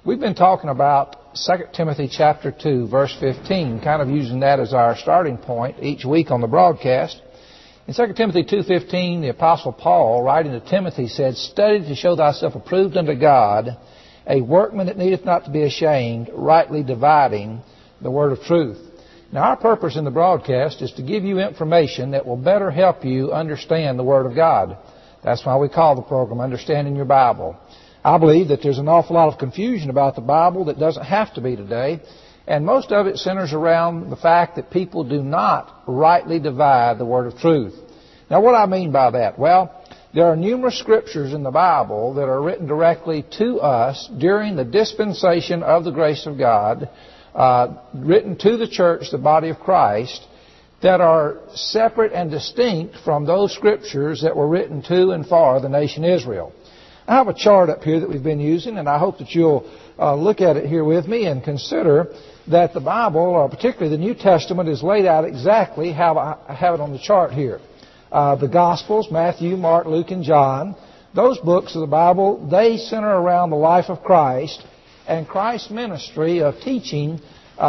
We've been talking about 2 Timothy chapter 2, verse 15, kind of using that as our starting point each week on the broadcast. In 2 Timothy 2:15, the Apostle Paul, writing to Timothy, said, "Study to show thyself approved unto God, a workman that needeth not to be ashamed, rightly dividing the word of truth." Now, our purpose in the broadcast is to give you information that will better help you understand the Word of God. That's why we call the program Understanding Your Bible. I believe that there's an awful lot of confusion about the Bible that doesn't have to be today, and most of it centers around the fact that people do not rightly divide the Word of truth. Now, what do I mean by that? Well, there are numerous scriptures in the Bible that are written directly to us during the dispensation of the grace of God, written to the church, the body of Christ, that are separate and distinct from those scriptures that were written to and for the nation Israel. I have a chart up here that we've been using, and I hope that you'll look at it here with me and consider that the Bible, or particularly the New Testament, is laid out exactly how I have it on the chart here. The Gospels, Matthew, Mark, Luke, and John, those books of the Bible, they center around the life of Christ and Christ's ministry of teaching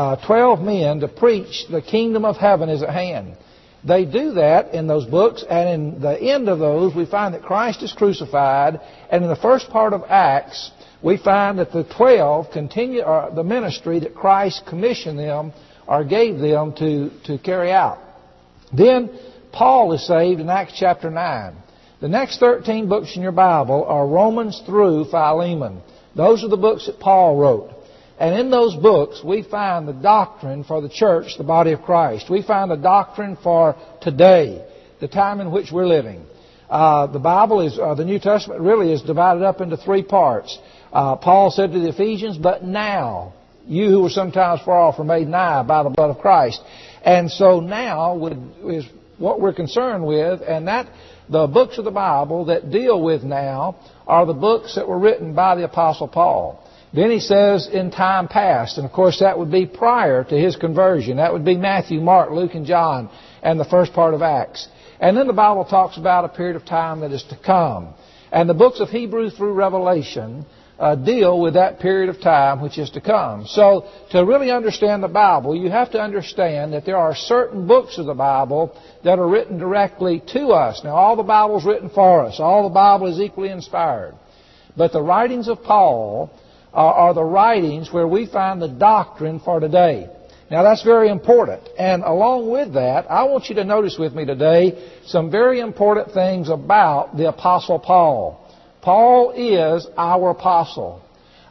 12 men to preach the kingdom of heaven is at hand. They do that in those books, and in the end of those, we find that Christ is crucified, and in the first part of Acts, we find that the 12 continue the ministry that Christ commissioned them or gave them to carry out. Then Paul is saved in Acts chapter 9. The next 13 books in your Bible are Romans through Philemon. Those are the books that Paul wrote. And in those books, we find the doctrine for the church, the body of Christ. We find the doctrine for today, the time in which we're living. The Bible is, the New Testament really is divided up into three parts. Paul said to the Ephesians, "But now, you who were sometimes far off are made nigh by the blood of Christ." And so now is what we're concerned with, and that the books of the Bible that deal with now are the books that were written by the Apostle Paul. Then he says in time past, and of course that would be prior to his conversion. That would be Matthew, Mark, Luke, and John, and the first part of Acts. And then the Bible talks about a period of time that is to come. And the books of Hebrews through Revelation deal with that period of time which is to come. So to really understand the Bible, you have to understand that there are certain books of the Bible that are written directly to us. Now, all the Bible is written for us. All the Bible is equally inspired. But the writings of Paul are the writings where we find the doctrine for today. Now, that's very important. And along with that, I want you to notice with me today some very important things about the Apostle Paul. Paul is our apostle.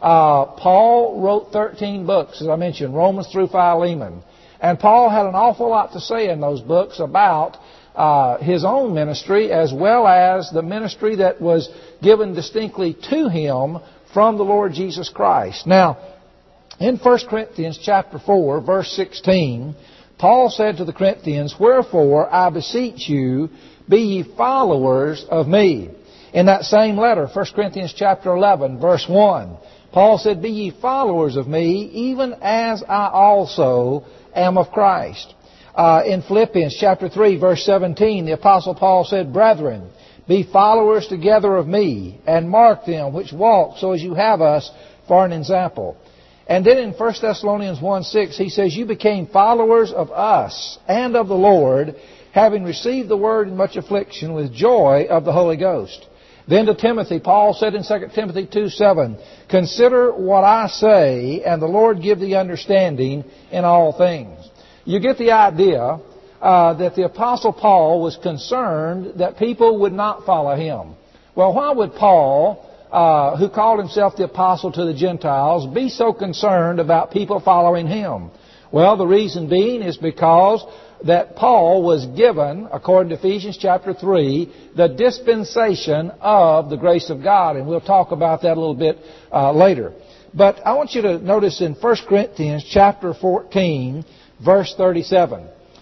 Paul wrote 13 books, as I mentioned, Romans through Philemon. And Paul had an awful lot to say in those books about his own ministry as well as the ministry that was given distinctly to him from the Lord Jesus Christ. Now, in 1 Corinthians chapter 4, verse 16, Paul said to the Corinthians, "Wherefore I beseech you, be ye followers of me." In that same letter, 1 Corinthians chapter 11, verse 1, Paul said, "Be ye followers of me, even as I also am of Christ." In Philippians chapter 3, verse 17, the Apostle Paul said, "Brethren, be followers together of me, and mark them which walk so as you have us for an example." And then in 1 Thessalonians 1:6, he says, "You became followers of us and of the Lord, having received the word in much affliction with joy of the Holy Ghost." Then to Timothy, Paul said in 2 Timothy 2:7, "Consider what I say, and the Lord give thee understanding in all things." You get the idea that the Apostle Paul was concerned that people would not follow him. Well, why would Paul, who called himself the Apostle to the Gentiles, be so concerned about people following him? Well, the reason being is because that Paul was given, according to Ephesians chapter 3, the dispensation of the grace of God. And we'll talk about that a little bit later. But I want you to notice in 1 Corinthians chapter 14, verse 37.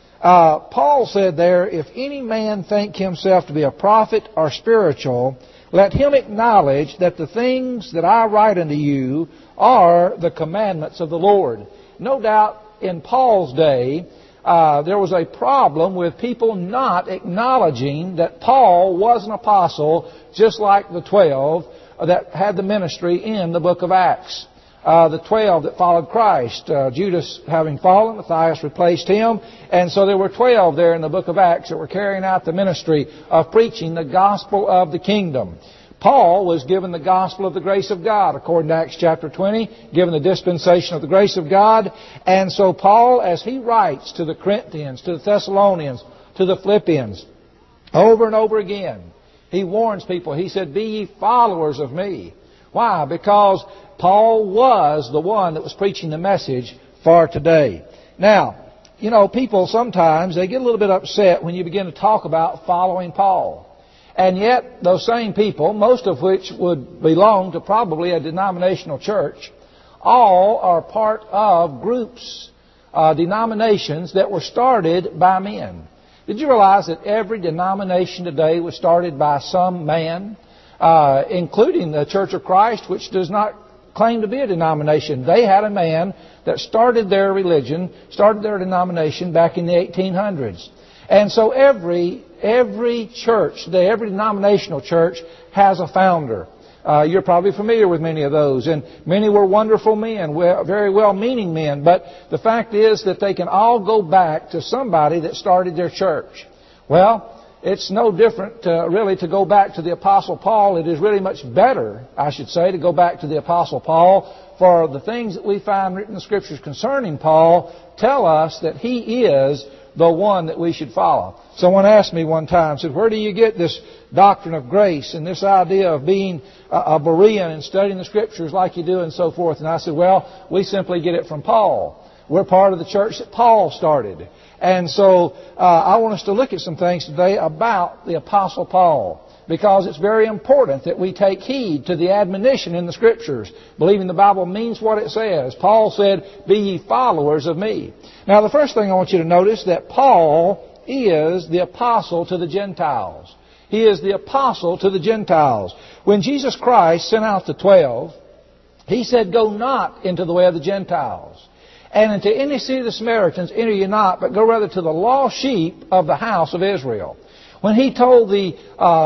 Paul said there, "If any man think himself to be a prophet or spiritual, let him acknowledge that the things that I write unto you are the commandments of the Lord." No doubt in Paul's day, there was a problem with people not acknowledging that Paul was an apostle, just like the 12 that had the ministry in the book of Acts. the 12 that followed Christ. Judas having fallen, Matthias replaced him. And so there were 12 there in the book of Acts that were carrying out the ministry of preaching the gospel of the kingdom. Paul was given the gospel of the grace of God, according to Acts chapter 20, given the dispensation of the grace of God. And so Paul, as he writes to the Corinthians, to the Thessalonians, to the Philippians, over and over again, he warns people. He said, "Be ye followers of me." Why? Because Paul was the one that was preaching the message for today. Now, you know, people sometimes, they get a little bit upset when you begin to talk about following Paul. And yet, those same people, most of which would belong to probably a denominational church, all are part of groups, denominations that were started by men. Did you realize that every denomination today was started by some man, including the Church of Christ, which does not claim to be a denomination? They had a man that started their religion, started their denomination back in the 1800s. And so every church, every denominational church has a founder. You're probably familiar with many of those. And many were wonderful men, very well-meaning men. But the fact is that they can all go back to somebody that started their church. Well, it's no different really to go back to the Apostle Paul. It is really much better, I should say, to go back to the Apostle Paul. For the things that we find written in the Scriptures concerning Paul tell us that he is the one that we should follow. Someone asked me one time, said, "Where do you get this doctrine of grace and this idea of being a Berean and studying the Scriptures like you do and so forth?" And I said, "Well, we simply get it from Paul. We're part of the church that Paul started." And so I want us to look at some things today about the Apostle Paul, because it's very important that we take heed to the admonition in the Scriptures, believing the Bible means what it says. Paul said, "Be ye followers of me." Now, the first thing I want you to notice that Paul is the apostle to the Gentiles. He is the apostle to the Gentiles. When Jesus Christ sent out the 12, He said, "Go not into the way of the Gentiles, and into any city of the Samaritans enter ye not, but go rather to the lost sheep of the house of Israel." When He told the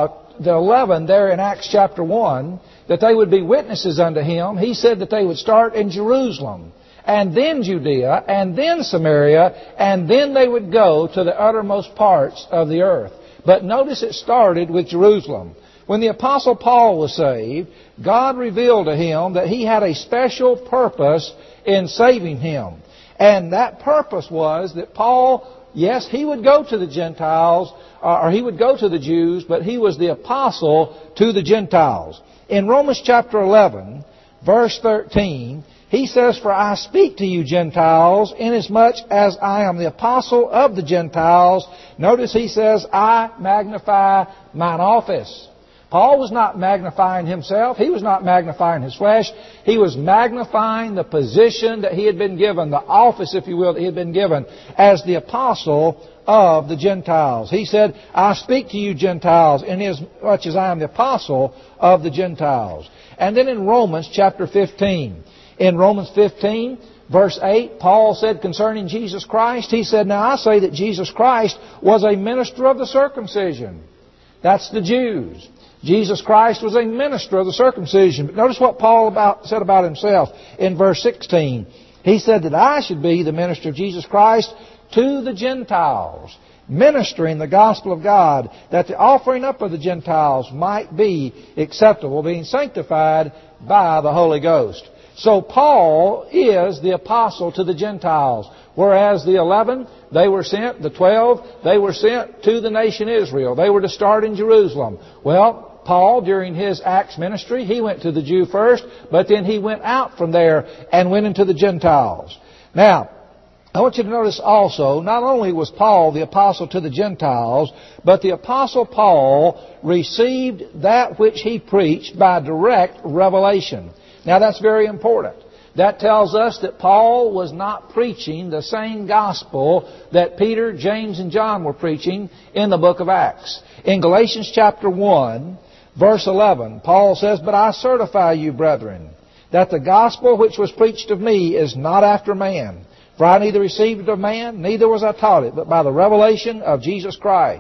11 there in Acts chapter 1 that they would be witnesses unto Him, He said that they would start in Jerusalem, and then Judea, and then Samaria, and then they would go to the uttermost parts of the earth. But notice it started with Jerusalem. When the Apostle Paul was saved, God revealed to him that He had a special purpose in saving him. And that purpose was that Paul, yes, he would go to the Gentiles, or he would go to the Jews, but he was the apostle to the Gentiles. In Romans chapter 11, verse 13, he says, "For I speak to you Gentiles, inasmuch as I am the apostle of the Gentiles." Notice he says, "I magnify mine office." Paul was not magnifying himself. He was not magnifying his flesh. He was magnifying the position that he had been given, the office, if you will, that he had been given as the apostle of the Gentiles. He said, "I speak to you Gentiles, inasmuch as I am the apostle of the Gentiles." And then in Romans chapter 15, in Romans 15, verse 8, Paul said concerning Jesus Christ, he said, "Now I say that Jesus Christ was a minister of the circumcision." That's the Jews. Jesus Christ was a minister of the circumcision. But notice what Paul said about himself in verse 16. He said that I should be the minister of Jesus Christ to the Gentiles, ministering the gospel of God, that the offering up of the Gentiles might be acceptable, being sanctified by the Holy Ghost. So Paul is the apostle to the Gentiles, whereas the 11, they were sent, the 12, they were sent to the nation Israel. They were to start in Jerusalem. Well, Paul, during his Acts ministry, he went to the Jew first, but then he went out from there and went into the Gentiles. Now, I want you to notice also, not only was Paul the apostle to the Gentiles, but the apostle Paul received that which he preached by direct revelation. Now that's very important. That tells us that Paul was not preaching the same gospel that Peter, James, and John were preaching in the book of Acts. In Galatians chapter 1, verse 11, Paul says, "But I certify you, brethren, that the gospel which was preached of me is not after man. For I neither received it of man, neither was I taught it, but by the revelation of Jesus Christ.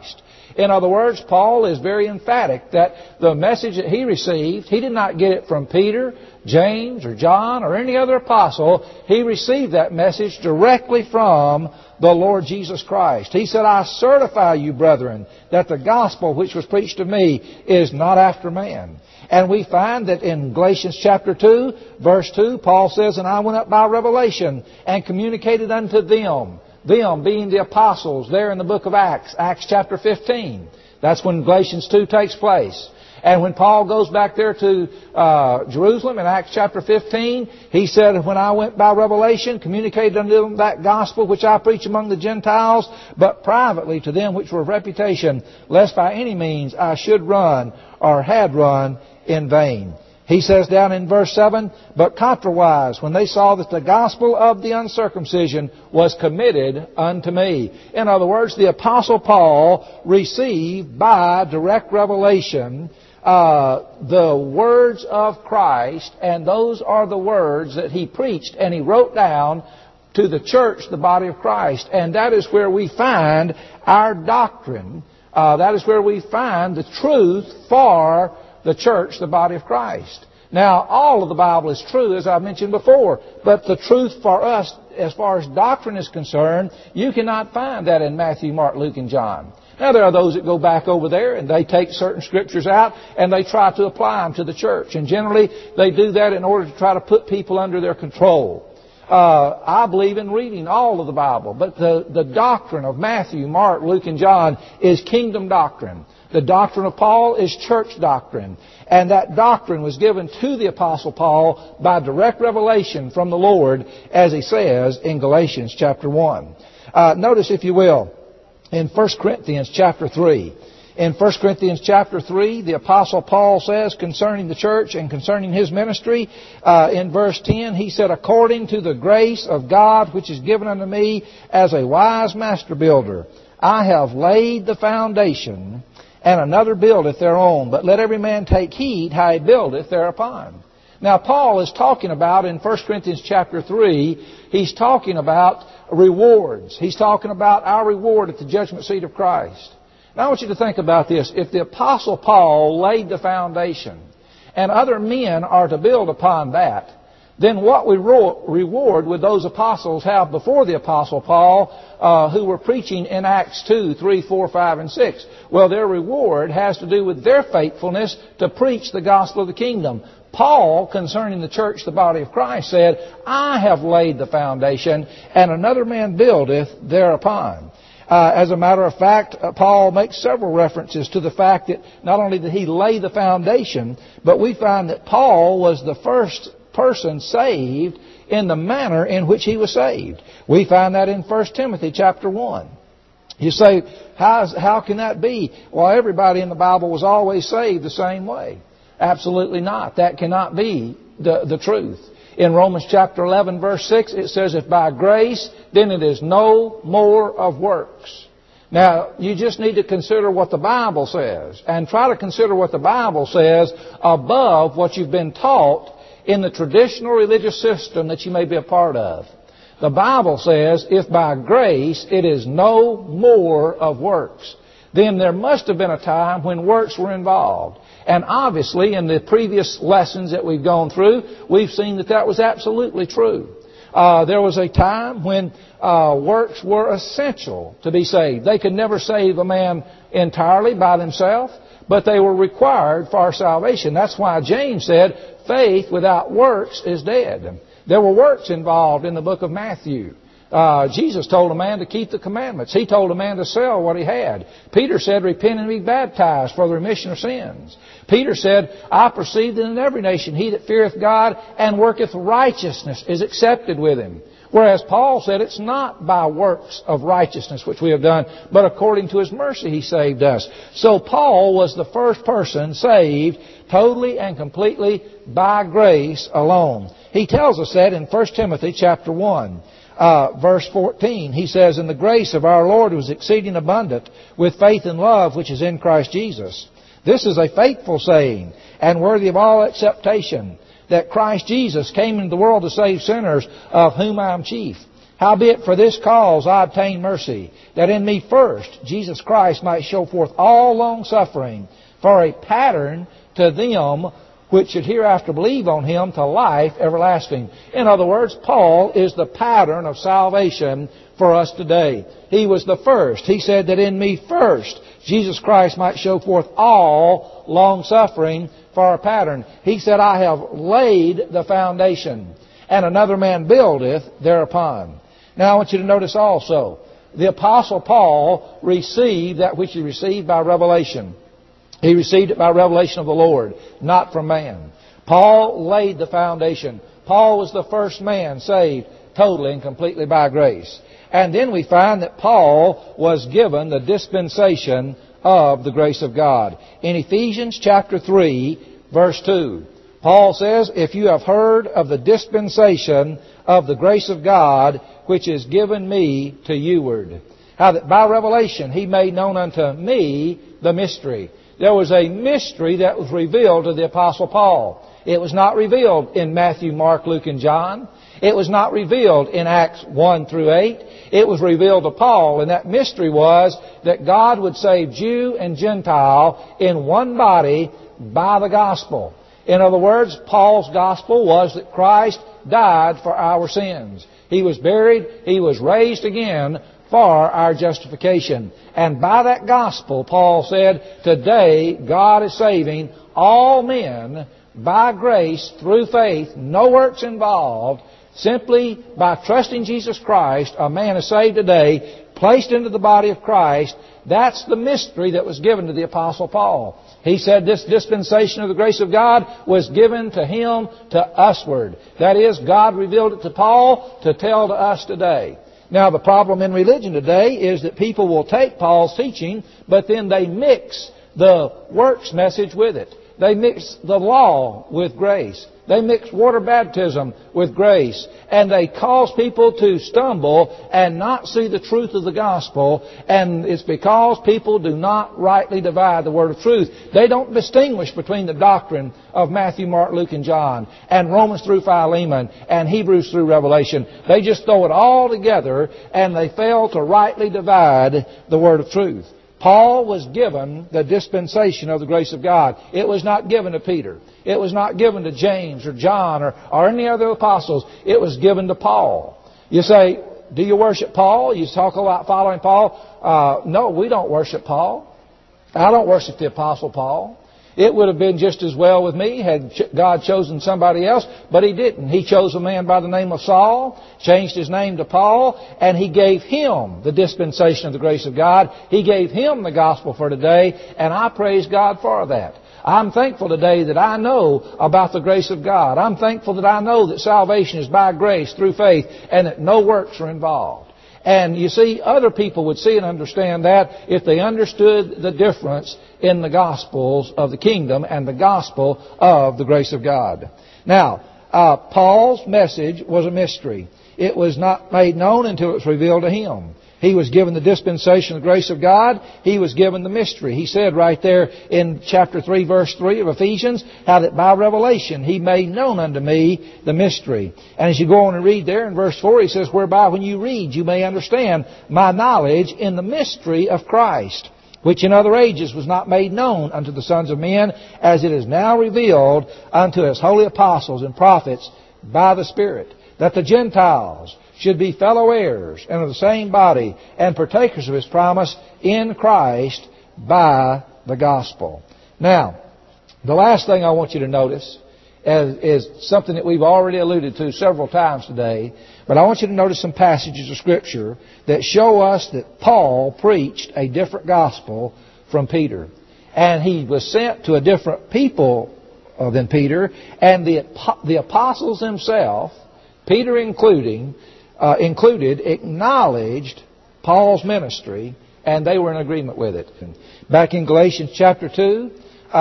In other words, Paul is very emphatic that the message that he received, he did not get it from Peter, James, or John, or any other apostle. He received that message directly from the Lord Jesus Christ. He said, I certify you, brethren, that the gospel which was preached to me is not after man. And we find that in Galatians chapter 2, verse 2, Paul says, and I went up by revelation and communicated unto them being the apostles there in the book of Acts, Acts chapter 15. That's when Galatians 2 takes place. And when Paul goes back there to Jerusalem in Acts chapter 15, he said, when I went by revelation, communicated unto them that gospel which I preach among the Gentiles, but privately to them which were of reputation, lest by any means I should run or had run in vain. He says down in verse 7, but contrariwise, when they saw that the gospel of the uncircumcision was committed unto me. In other words, the Apostle Paul received by direct revelation the words of Christ, and those are the words that he preached and he wrote down to the church, the body of Christ. And that is where we find our doctrine. That is where we find the truth for the church, the body of Christ. Now, all of the Bible is true, as I mentioned before, but the truth for us, as far as doctrine is concerned, you cannot find that in Matthew, Mark, Luke, and John. Now, there are those that go back over there and they take certain scriptures out and they try to apply them to the church. And generally, they do that in order to try to put people under their control. I believe in reading all of the Bible, but the doctrine of Matthew, Mark, Luke, and John is kingdom doctrine. The doctrine of Paul is church doctrine. And that doctrine was given to the Apostle Paul by direct revelation from the Lord, as he says in Galatians chapter 1. Notice, if you will, in 1 Corinthians chapter 3. In 1 Corinthians chapter 3, the Apostle Paul says concerning the church and concerning his ministry, in verse 10, he said, according to the grace of God which is given unto me as a wise master builder, I have laid the foundation, and another buildeth thereon. But let every man take heed how he buildeth thereupon. Now, Paul is talking about, in 1 Corinthians chapter 3, he's talking about rewards. He's talking about our reward at the judgment seat of Christ. Now, I want you to think about this. If the Apostle Paul laid the foundation, and other men are to build upon that, then what reward would those apostles have before the Apostle Paul who were preaching in Acts 2, 3, 4, 5, and 6? Well, their reward has to do with their faithfulness to preach the gospel of the kingdom. Paul, concerning the church, the body of Christ, said, I have laid the foundation, and another man buildeth thereupon. As a matter of fact, Paul makes several references to the fact that not only did he lay the foundation, but we find that Paul was the first person saved in the manner in which he was saved. We find that in 1 Timothy chapter 1. You say, how can that be? Well, everybody in the Bible was always saved the same way. Absolutely not. That cannot be the truth. In Romans chapter 11 verse 6 it says, if by grace, then it is no more of works. Now, you just need to consider what the Bible says, and try to consider what the Bible says above what you've been taught in the traditional religious system that you may be a part of. The Bible says, if by grace it is no more of works, then there must have been a time when works were involved. And obviously, in the previous lessons that we've gone through, we've seen that that was absolutely true. There was a time when works were essential to be saved. They could never save a man entirely by themselves, but they were required for our salvation. That's why James said, faith without works is dead. There were works involved in the book of Matthew. Jesus told a man to keep the commandments. He told a man to sell what he had. Peter said, repent and be baptized for the remission of sins. Peter said, I perceive that in every nation he that feareth God and worketh righteousness is accepted with him. Whereas Paul said, it's not by works of righteousness which we have done, but according to His mercy He saved us. So Paul was the first person saved totally and completely by grace alone. He tells us that in 1 Timothy chapter 1. Verse 14, he says, and the grace of our Lord was exceeding abundant with faith and love which is in Christ Jesus. This is a faithful saying and worthy of all acceptation, that Christ Jesus came into the world to save sinners, of whom I am chief. Howbeit for this cause I obtained mercy, that in me first Jesus Christ might show forth all longsuffering, for a pattern to them which should hereafter believe on Him to life everlasting. In other words, Paul is the pattern of salvation for us today. He was the first. He said that in me first Jesus Christ might show forth all longsuffering for a pattern. He said, I have laid the foundation, and another man buildeth thereupon. Now I want you to notice also, the Apostle Paul received that which he received by revelation. He received it by revelation of the Lord, not from man. Paul laid the foundation. Paul was the first man saved totally and completely by grace. And then we find that Paul was given the dispensation of the grace of God. In Ephesians chapter 3, verse 2, Paul says, if you have heard of the dispensation of the grace of God, which is given me to youward. How that by revelation He made known unto me the mystery. There was a mystery that was revealed to the Apostle Paul. It was not revealed in Matthew, Mark, Luke, and John. It was not revealed in Acts 1 through 8. It was revealed to Paul, and that mystery was that God would save Jew and Gentile in one body by the gospel. In other words, Paul's gospel was that Christ died for our sins. He was buried, He was raised again for our justification. And by that gospel, Paul said, today God is saving all men by grace through faith, no works involved. Simply by trusting Jesus Christ, a man is saved today, placed into the body of Christ. That's the mystery that was given to the Apostle Paul. He said this dispensation of the grace of God was given to him to usward. That is, God revealed it to Paul to tell to us today. Now, the problem in religion today is that people will take Paul's teaching, but then they mix the works message with it. They mix the law with grace. They mix water baptism with grace. And they cause people to stumble and not see the truth of the gospel. And it's because people do not rightly divide the word of truth. They don't distinguish between the doctrine of Matthew, Mark, Luke, and John, and Romans through Philemon, and Hebrews through Revelation. They just throw it all together, and they fail to rightly divide the word of truth. Paul was given the dispensation of the grace of God. It was not given to Peter. It was not given to James or John or any other apostles. It was given to Paul. You say, do you worship Paul? You talk about following Paul. No, we don't worship Paul. I don't worship the Apostle Paul. It would have been just as well with me had God chosen somebody else, but He didn't. He chose a man by the name of Saul, changed his name to Paul, and He gave him the dispensation of the grace of God. He gave him the gospel for today, and I praise God for that. I'm thankful today that I know about the grace of God. I'm thankful that I know that salvation is by grace through faith and that no works are involved. And you see, other people would see and understand that if they understood the difference in the gospels of the kingdom and the gospel of the grace of God. Now, Paul's message was a mystery. It was not made known until it was revealed to him. He was given the dispensation of the grace of God. He was given the mystery. He said right there in chapter 3, verse 3 of Ephesians, how that by revelation He made known unto me the mystery. And as you go on and read there in verse 4, he says, whereby when you read you may understand my knowledge in the mystery of Christ, which in other ages was not made known unto the sons of men, as it is now revealed unto His holy apostles and prophets by the Spirit, that the Gentiles should be fellow heirs and of the same body and partakers of His promise in Christ by the gospel. Now, the last thing I want you to notice is something that we've already alluded to several times today, but I want you to notice some passages of Scripture that show us that Paul preached a different gospel from Peter. And he was sent to a different people than Peter, and the apostles themselves, Peter included, acknowledged Paul's ministry, and they were in agreement with it. Back in Galatians chapter 2,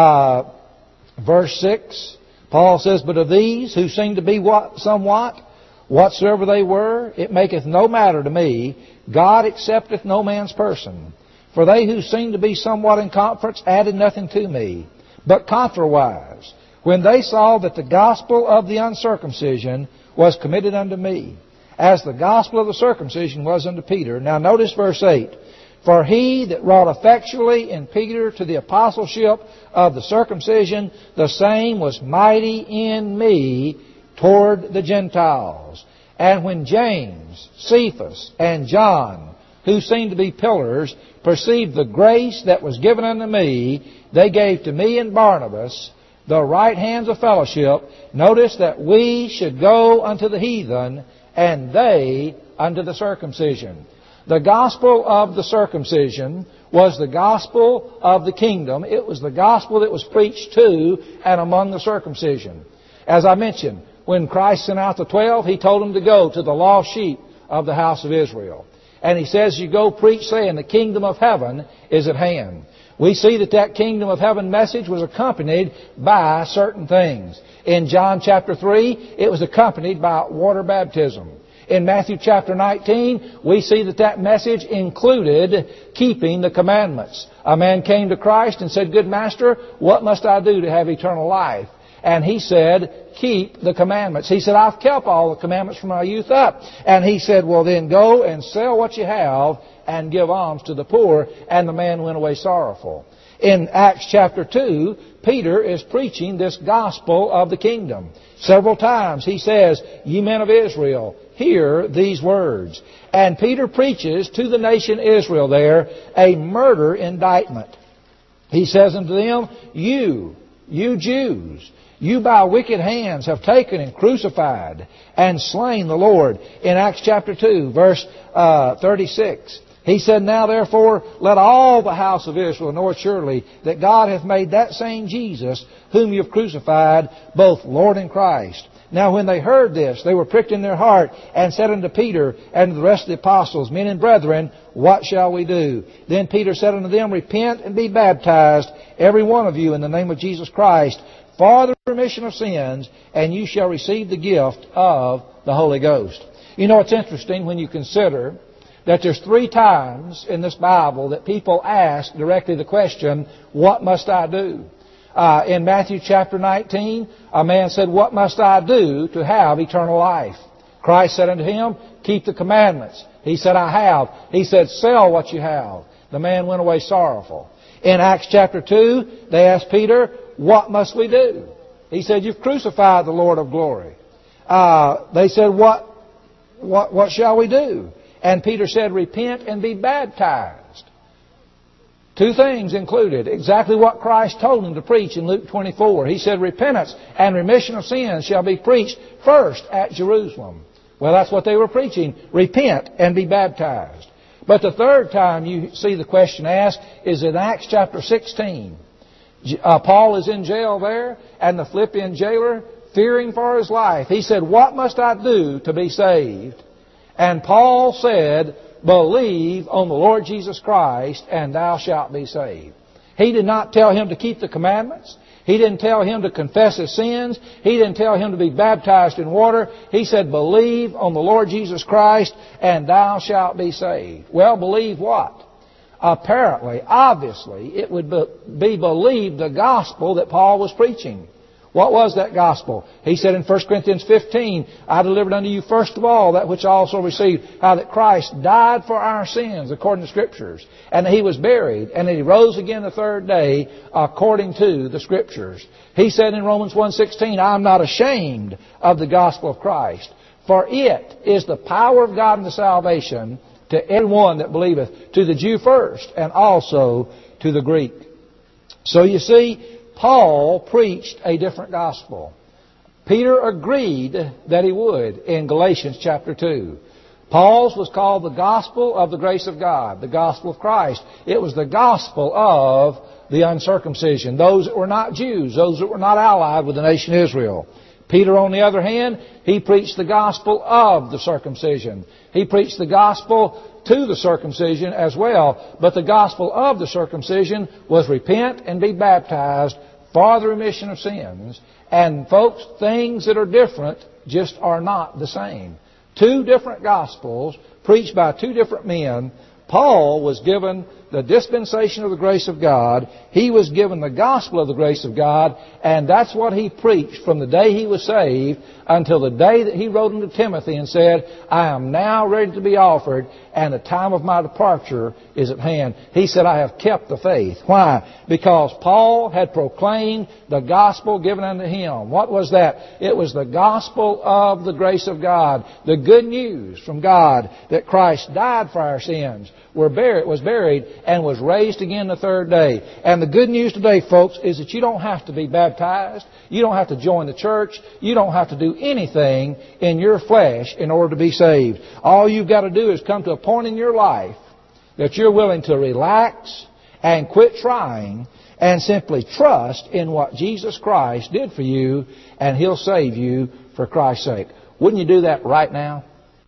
verse 6, Paul says, but of these who seem to be somewhat, whatsoever they were, it maketh no matter to me. God accepteth no man's person. For they who seem to be somewhat in conference added nothing to me. But contrariwise, when they saw that the gospel of the uncircumcision was committed unto me, as the gospel of the circumcision was unto Peter. Now notice verse 8. For he that wrought effectually in Peter to the apostleship of the circumcision, the same was mighty in me toward the Gentiles. And when James, Cephas, and John, who seemed to be pillars, perceived the grace that was given unto me, they gave to me and Barnabas the right hands of fellowship. Notice that we should go unto the heathen, and they unto the circumcision. The gospel of the circumcision was the gospel of the kingdom. It was the gospel that was preached to and among the circumcision. As I mentioned, when Christ sent out the 12, He told them to go to the lost sheep of the house of Israel. And He says, you go preach saying the kingdom of heaven is at hand. We see that kingdom of heaven message was accompanied by certain things. In John chapter 3, it was accompanied by water baptism. In Matthew chapter 19, we see that message included keeping the commandments. A man came to Christ and said, Good Master, what must I do to have eternal life? And He said, keep the commandments. He said, I've kept all the commandments from my youth up. And He said, well then go and sell what you have and give alms to the poor. And the man went away sorrowful. In Acts chapter 2, Peter is preaching this gospel of the kingdom. Several times he says, Ye men of Israel, hear these words. And Peter preaches to the nation Israel there a murder indictment. He says unto them, You Jews, you by wicked hands have taken and crucified and slain the Lord. In Acts chapter 2, verse 36, He said, Now therefore let all the house of Israel know surely that God hath made that same Jesus, whom you have crucified, both Lord and Christ. Now when they heard this, they were pricked in their heart, and said unto Peter and to the rest of the apostles, Men and brethren, what shall we do? Then Peter said unto them, Repent and be baptized, every one of you, in the name of Jesus Christ, for the remission of sins, and you shall receive the gift of the Holy Ghost. You know, it's interesting when you consider that there's 3 times in this Bible that people ask directly the question, What must I do? In Matthew chapter 19, a man said, What must I do to have eternal life? Christ said unto him, Keep the commandments. He said, I have. He said, Sell what you have. The man went away sorrowful. In Acts chapter 2, they asked Peter, What must we do? He said, You've crucified the Lord of glory. They said, What shall we do? And Peter said, Repent and be baptized. 2 things included. Exactly what Christ told him to preach in Luke 24. He said, Repentance and remission of sins shall be preached first at Jerusalem. Well, that's what they were preaching. Repent and be baptized. But the 3rd time you see the question asked is in Acts chapter 16. Paul is in jail there, and the Philippian jailer, fearing for his life, he said, What must I do to be saved? And Paul said, Believe on the Lord Jesus Christ, and thou shalt be saved. He did not tell him to keep the commandments. He didn't tell him to confess his sins. He didn't tell him to be baptized in water. He said, Believe on the Lord Jesus Christ, and thou shalt be saved. Well, believe what? Apparently, obviously, it would be believed the gospel that Paul was preaching. What was that gospel? He said in 1 Corinthians 15, I delivered unto you first of all that which I also received, how that Christ died for our sins according to Scriptures, and that He was buried, and that He rose again the 3rd day according to the Scriptures. He said in Romans 1:16, I am not ashamed of the gospel of Christ, for it is the power of God unto salvation to everyone that believeth, to the Jew first, and also to the Greek. So you see, Paul preached a different gospel. Peter agreed that he would in Galatians chapter 2. Paul's was called the gospel of the grace of God, the gospel of Christ. It was the gospel of the uncircumcision, those that were not Jews, those that were not allied with the nation Israel. Peter, on the other hand, he preached the gospel of the circumcision. He preached the gospel to the circumcision as well. But the gospel of the circumcision was repent and be baptized for the remission of sins. And folks, things that are different just are not the same. 2 different gospels preached by 2 different men. Paul was given the dispensation of the grace of God. He was given the gospel of the grace of God, and that's what he preached from the day he was saved until the day that he wrote unto Timothy and said, I am now ready to be offered, and the time of my departure is at hand. He said, I have kept the faith. Why? Because Paul had proclaimed the gospel given unto him. What was that? It was the gospel of the grace of God. The good news from God that Christ died for our sins, was buried, and was raised again the third day. And the good news today, folks, is that you don't have to be baptized. You don't have to join the church. You don't have to do anything in your flesh in order to be saved. All you've got to do is come to a point in your life that you're willing to relax and quit trying and simply trust in what Jesus Christ did for you, and He'll save you for Christ's sake. Wouldn't you do that right now?